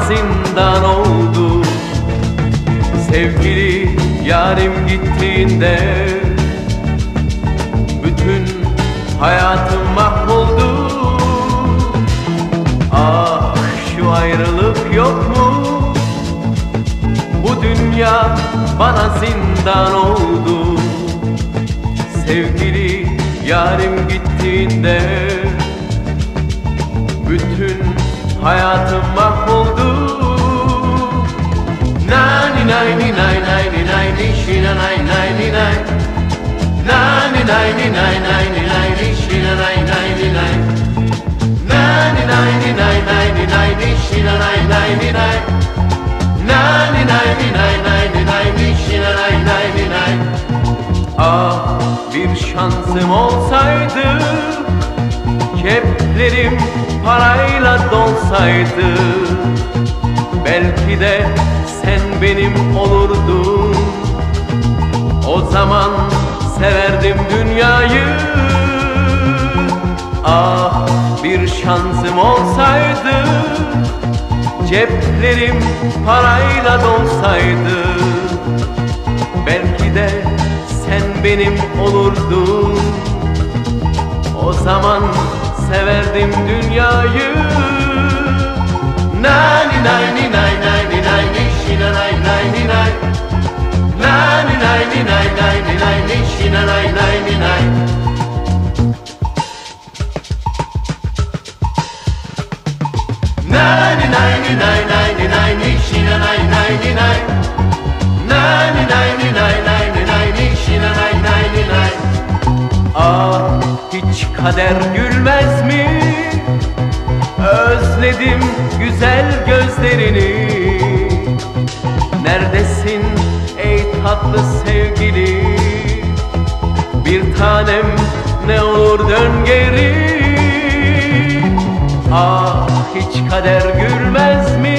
zindan oldu. Sevgili yarim gittiğinde bütün hayatım mahvoldu. Ah, şu ayrılık yok mu? Bu dünya bana zindan oldu. Sevgili yarim gittiğinde bütün hayatım mahvoldu. Nani nani nai nai nai nishina nai nai nai. Nani nani nai nai nai nishina nai nai nai. Nani nani nai nai nai nishina nai nai nai. Nani nani nai nai nai nishina nai nai nai. Ah, bir şansım olsaydı, ceplerim parayla dolsaydı, belki de sen benim olurdun. O zaman severdim dünyayı. Ah, bir şansım olsaydı, ceplerim parayla dolsaydı, belki de sen benim olurdun. O zaman severdim dünyayı. Nani nani nai nai nai nishina nai nai nai. Nani nani nai nai nai nishina nai nai nai. Nani nani nai nai nai nishina nai nai nai. Nani nani nai nai nai nishina nai nai nai. Ah, hiç kader gülmez mi? Özledim güzel gözlerini. Neredesin ey tatlı sevgili? Bir tanem ne olur dön geri. Ah, hiç kader gülmez mi?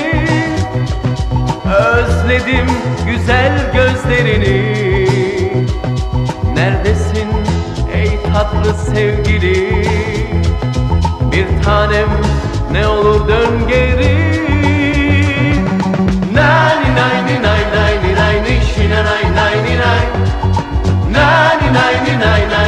Özledim güzel gözlerini. Neredesin ey tatlı sevgili? Bir tanem ne olur dön geri. Nani nani nai nai nai nishina nai nai nai. Nani nani nai nai.